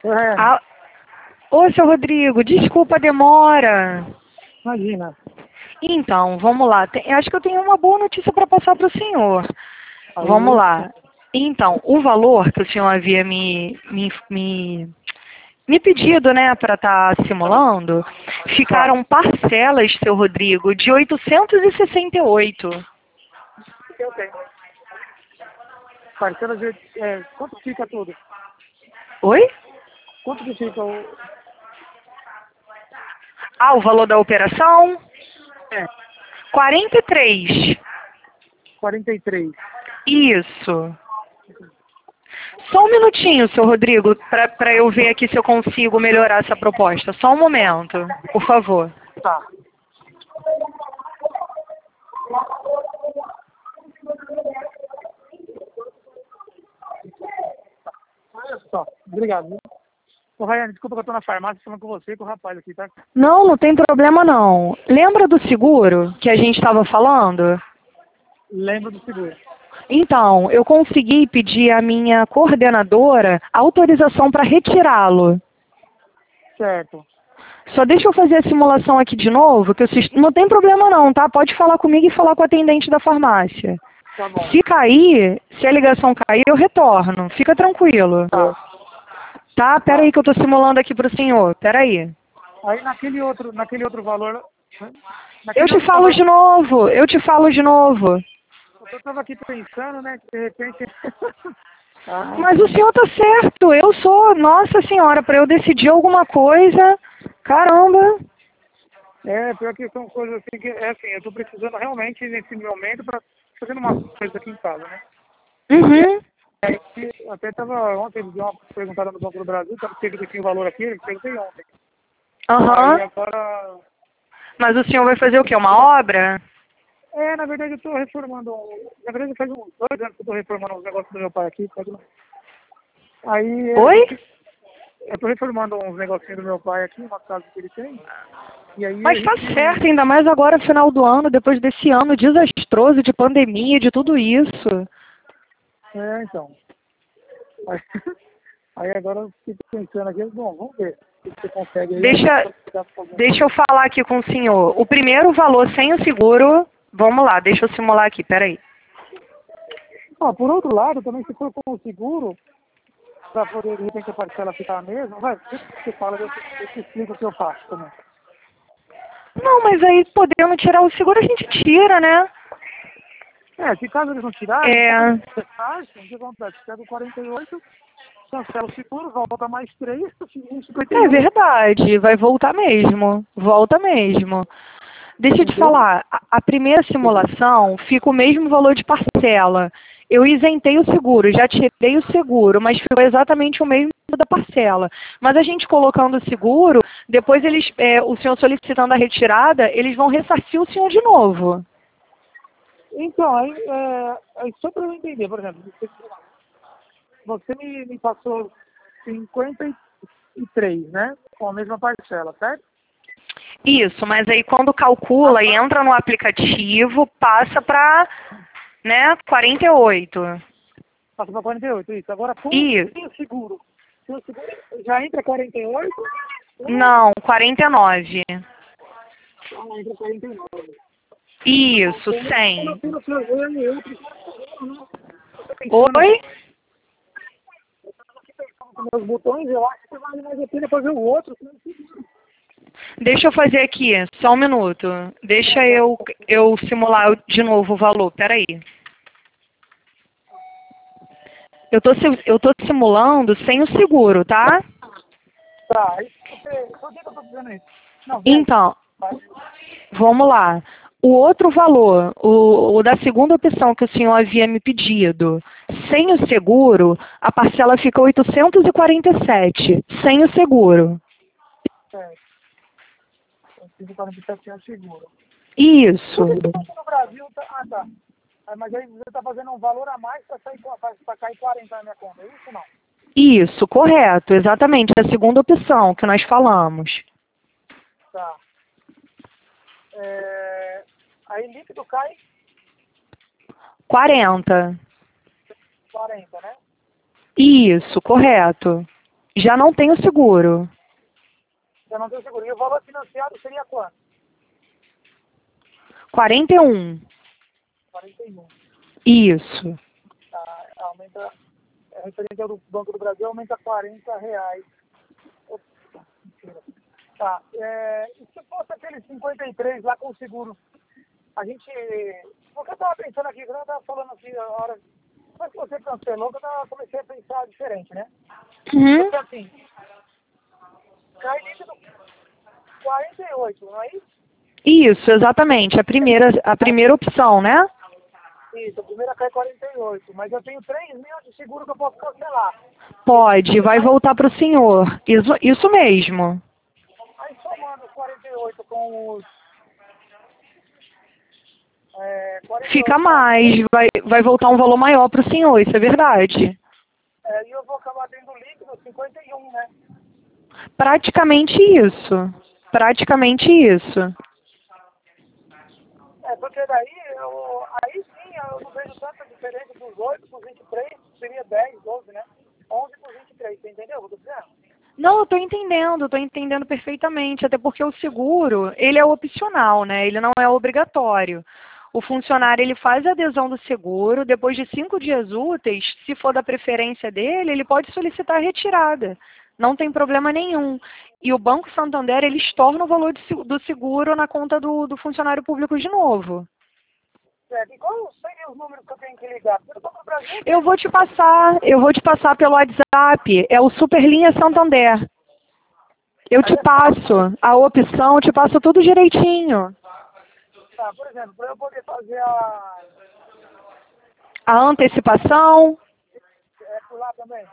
É, Ah, ô, seu Rodrigo, desculpa a demora. imagina. Então, vamos lá. Acho que eu tenho uma boa notícia para passar para o senhor. Vamos Aí, lá. Então, o valor que o senhor havia me pedido, né, para estar simulando, tá. ficaram parcelas, seu Rodrigo, de 868. Eu tenho. Parcela de... quanto fica tudo? Oi? Quanto que fica o... Ah, o valor da operação? É, 43. 43. Isso. Só um minutinho, seu Rodrigo, para eu ver aqui se eu consigo melhorar essa proposta. Só um momento, por favor. Tá. Olha só. Obrigado. Viu? Ô, Rayane, desculpa que eu tô na farmácia falando com você e com o rapaz aqui, tá? Não, não tem problema não. Lembra do seguro que a gente estava falando? Lembro do seguro. Então, eu consegui pedir à minha coordenadora autorização para retirá-lo. Certo. Só deixa eu fazer a simulação aqui de novo, que não tem problema não, tá? Pode falar comigo e falar com o atendente da farmácia. Tá bom. Se cair, se a ligação cair, eu retorno. Fica tranquilo. Tá. Tá? Pera Tá. aí que eu tô simulando aqui pro senhor. Pera aí. Aí naquele outro valor... Eu Naquele te outro falo valor... de novo. Eu te falo de novo. Eu tava aqui pensando, né, que de repente... Ai, Mas o senhor tá certo. Eu sou, nossa senhora, para eu decidir alguma coisa. Caramba. pior que são coisas assim que, assim, eu tô precisando realmente nesse momento pra fazendo umas coisas aqui em casa, né? E Uhum. aí, até tava ontem, ele deu uma perguntada no Banco do Brasil, tava perguntando aqui o valor aqui, eu perguntei ontem. Aí Aham. agora, Mas o senhor vai fazer o quê? Uma obra? na verdade eu tô reformando, na verdade faz uns 2 anos que eu tô reformando os negócios do meu pai aqui, pode lá. Aí a Oi? gente, eu tô reformando uns negocinhos do meu pai aqui, uma casa que ele tem, e aí a Mas tá gente, certo, ainda mais agora, final do ano, depois desse ano desastroso de pandemia, de tudo isso. então. Aí, aí agora eu fico pensando aqui, bom, vamos ver se você consegue aí. Deixa, deixa eu falar aqui com o senhor. O primeiro valor sem o seguro, vamos lá, deixa eu simular aqui, peraí. Por outro lado, também se for com o seguro, para poder de repente a parcela ficar a mesma, vai, deixa que você fala, eu te explico o que eu faço também. Não, mas aí podendo tirar o seguro, a gente tira, né? Se caso eles não tirarem, como É, você faz, o que acontece? Pega o 48, cancela o seguro, volta mais 3, é 51. verdade, vai voltar mesmo. Volta mesmo. Deixa eu te Entendeu? falar, a primeira simulação fica o mesmo valor de parcela. Eu isentei o seguro, já tirei o seguro, mas ficou exatamente o mesmo da parcela. Mas a gente colocando o seguro, depois eles, o senhor solicitando a retirada, eles vão ressarcir o senhor de novo. Então, aí só para eu entender, por exemplo, você me passou 53, né? Com a mesma parcela, certo? Isso, mas aí quando calcula e entra no aplicativo, passa para, né, 48. Passa para 48, isso. Agora, E sem o seguro. Sem o seguro, já entra 48? não, 49. Ah, entra 49. Isso, Vale a 100. pena fazer e outro. Eu tô pensando Oi? com meus botões, eu acho que vale mais a pena fazer o outro. Deixa eu fazer aqui, só um minuto. Deixa eu simular de novo o valor, peraí. Eu tô simulando sem o seguro, tá? Tá, aí por que eu tô dizendo isso? Não, vê. Então, Vai. vamos lá. O outro valor, o da segunda opção que o senhor havia me pedido, sem o seguro, a parcela fica 847, sem o seguro. É, 147 é seguro. Por que Isso, que no Brasil tá. Ah, tá. Mas aí você tá fazendo um valor a mais pra cair 40 na minha conta, é isso ou não? isso, correto, exatamente, a segunda opção que nós falamos. Tá. Aí líquido cai 40. 40, né? Isso, correto. Já não tenho seguro. Já não tem seguro. E o valor financiado seria quanto? 41. 41. Isso. Tá, aumenta, referente ao do Banco do Brasil, aumenta R$ 40. Opa, mentira. Tá, e se fosse aquele 53 lá com o seguro, a gente... Porque eu estava pensando aqui, quando eu estava falando assim, a hora... Depois que você cancelou, eu comecei a pensar diferente, né? Uhum. Porque assim, cai líquido 48, não é isso? Isso, exatamente. A primeira opção, né? Isso, a primeira cai 48, mas eu tenho 3 mil de seguro que eu posso cancelar. Pode, vai voltar para o senhor. Isso mesmo. Aí somando os 48 com os... 48 Fica mais, vai voltar um valor maior para o senhor, isso é verdade. e eu vou acabar tendo líquido 51, né? Praticamente isso. Praticamente isso. Porque daí, aí sim, eu não vejo tanta diferença dos 8 para os 23, seria 10, 12, né? 11 para os 23, você entendeu o que eu tô dizendo? Não, eu estou entendendo perfeitamente, até porque o seguro, ele é opcional, né? Ele não é obrigatório. O funcionário, ele faz a adesão do seguro, depois de 5 dias úteis, se for da preferência dele, ele pode solicitar a retirada. Não tem problema nenhum. E o Banco Santander, ele estorna o valor do seguro na conta do funcionário público de novo. Certo. E qual seriam os números que eu tenho que ligar? Porque eu tô no Brasil, Eu vou te passar pelo WhatsApp, é o Superlinha Santander. Eu te passo a opção, eu te passo tudo direitinho. tá, por exemplo, para eu poder fazer A antecipação por lá também.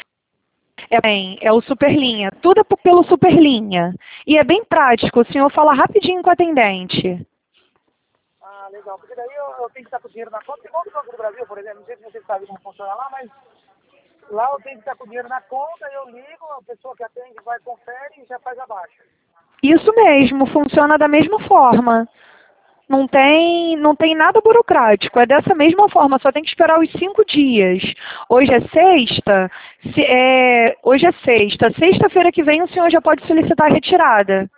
é o Superlinha. Tudo é pelo Superlinha. E é bem prático, o senhor fala rapidinho com o atendente. Ah, legal. Porque daí eu tenho que estar com o dinheiro na conta. Igual do Banco do Brasil, por exemplo, não sei se você sabe como funciona lá, mas lá eu tenho que estar com o dinheiro na conta, eu ligo, a pessoa que atende vai, confere e já faz a baixa. Isso mesmo, funciona da mesma forma. Não tem nada burocrático, é dessa mesma forma, só tem que esperar os 5 dias. Hoje é sexta, hoje é sexta. Sexta-feira que vem o senhor já pode solicitar a retirada.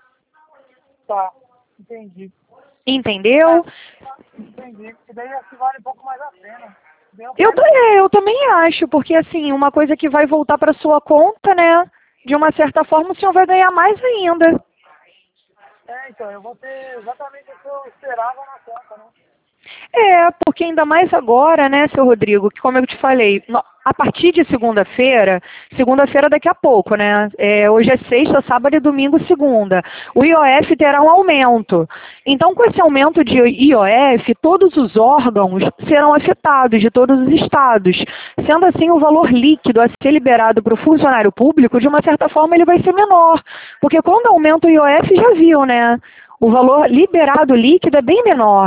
Tá, entendi. Entendeu? Entendi. E daí acho que vale um pouco mais a pena. Eu também acho, porque assim, uma coisa que vai voltar para sua conta, né? De uma certa forma o senhor vai ganhar mais ainda. Então, eu vou ter exatamente o que eu esperava na conta, né? Porque ainda mais agora, né, seu Rodrigo, que como eu te falei, a partir de segunda-feira daqui a pouco, né, hoje é sexta, sábado e domingo, segunda, o IOF terá um aumento. Então, com esse aumento de IOF, todos os órgãos serão afetados, de todos os estados. Sendo assim, o valor líquido a ser liberado para o funcionário público, de uma certa forma, ele vai ser menor. Porque quando aumenta o IOF, já viu, né, o valor liberado líquido é bem menor.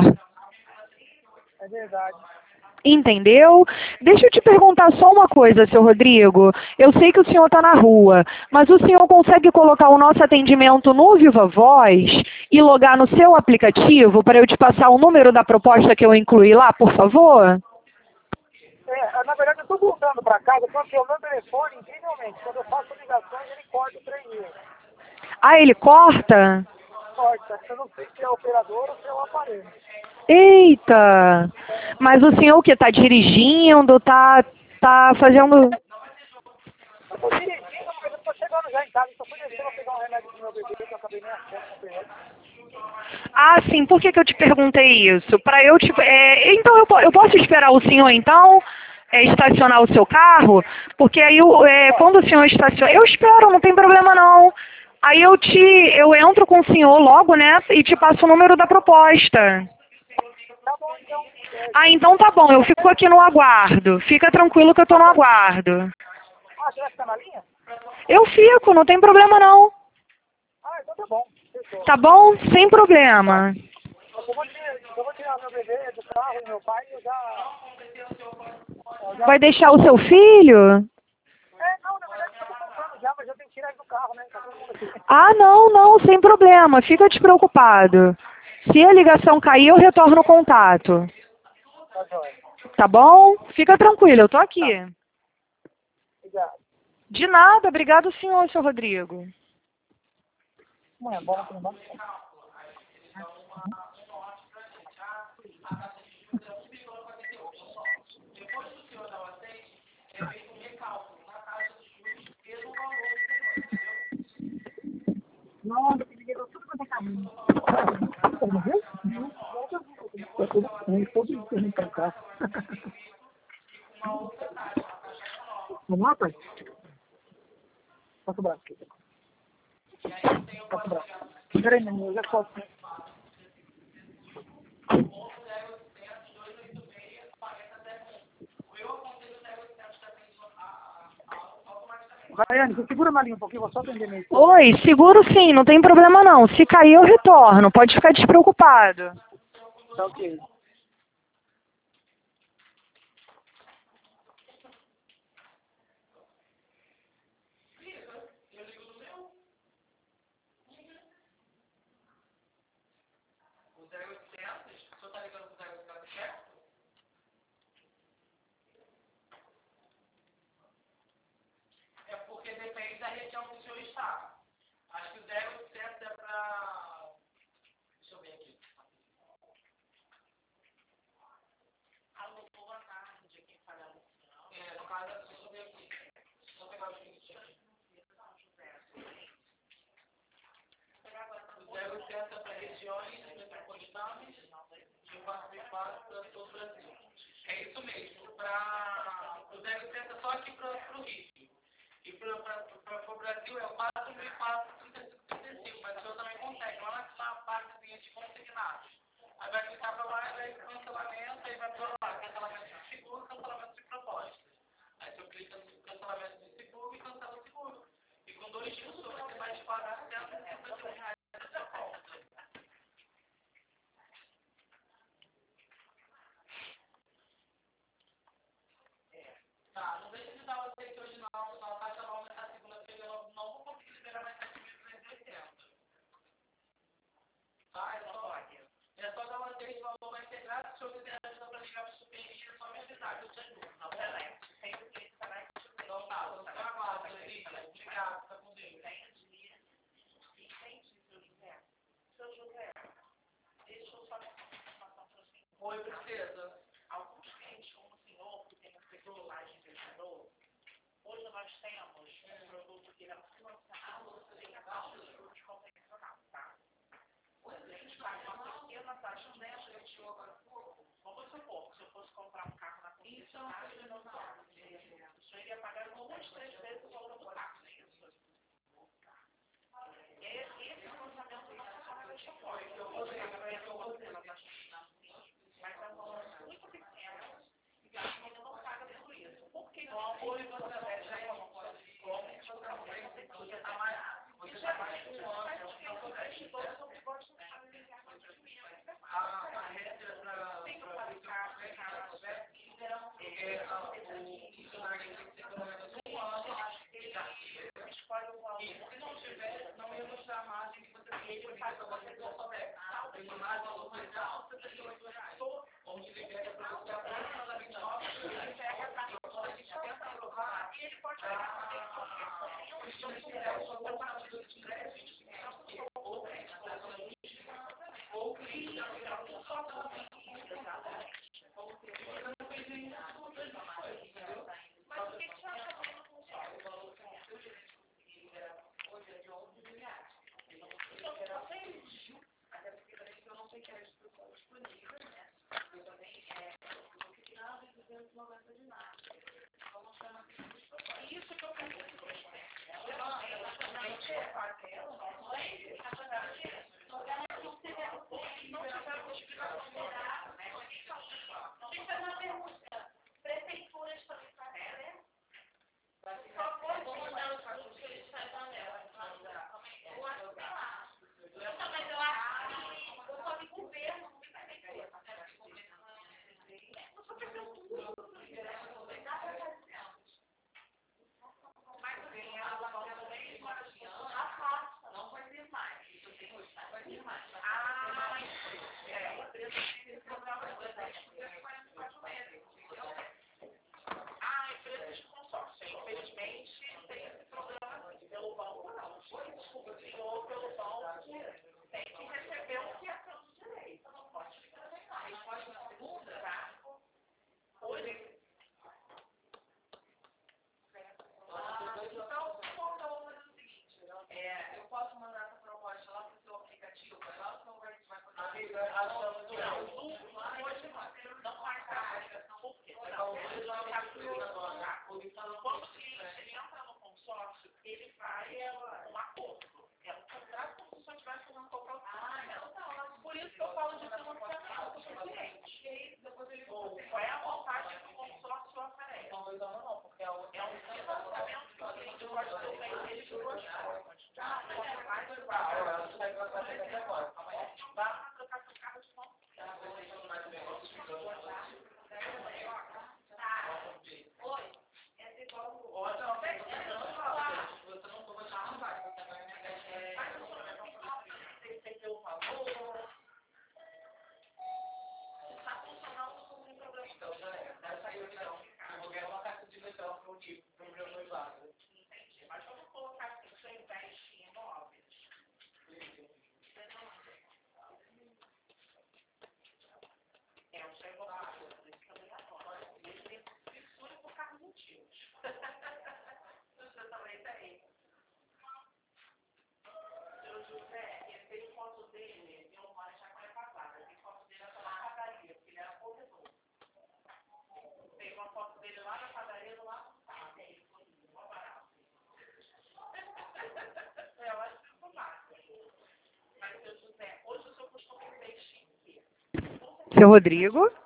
É verdade. Entendeu? Deixa eu te perguntar só uma coisa, seu Rodrigo. Eu sei que o senhor está na rua, mas o senhor consegue colocar o nosso atendimento no Viva Voz e logar no seu aplicativo para eu te passar o número da proposta que eu incluí lá, por favor? Na verdade, eu estou voltando para casa porque o meu telefone, incrivelmente, quando eu faço ligações, ele corta o 3.000. Ah, ele corta? Corta. Eu não sei se é a operadora ou se é o aparelho. Eita! Mas o senhor o que? Está dirigindo? Tá fazendo... Eu estou dirigindo, mas eu estou chegando já em casa. Só fui descer para pegar um remédio pro meu bebê que eu acabei nem achando com ele. Ah, sim. Por que eu te perguntei isso? Para eu te... então, eu posso esperar o senhor, então, estacionar o seu carro? Porque aí, quando o senhor estaciona... Eu espero, não tem problema não. Aí eu entro com o senhor logo, né? E te passo o número da proposta. Tá bom, então. Ah, então tá bom. Eu fico aqui no aguardo. Fica tranquilo que eu tô no aguardo. Você vai ficar na linha? Eu fico, não tem problema não. Ah, então tá bom. Fechou. Tá bom? Sem problema. Eu vou tirar meu bebê do carro e meu pai e eu já... Vai deixar o seu filho? Não, na verdade eu tô comprando já, mas eu tenho que tirar ele do carro, né? Tá todo mundo aqui. Ah, não, sem problema. Fica despreocupado. Se a ligação cair, eu retorno o contato. Tá joia. Tá bom? Fica tranquilo, eu tô aqui. Obrigado. De nada, obrigado senhor, seu Rodrigo. Não é bola para embaixo. Nossa, que ligou tudo quanto é caminho. Não viu? Tá tudo bem, todo mundo pra cá. Vamos lá, pai? Passa o braço aqui. Passa o braço. Espera aí, menino, eu já solto. Rayane, você segura na linha um pouquinho, vou só atender meio. Oi, seguro sim, não tem problema não. Se cair eu retorno, pode ficar despreocupado. Tá ok. Isso que eu quero. Seu Rodrigo?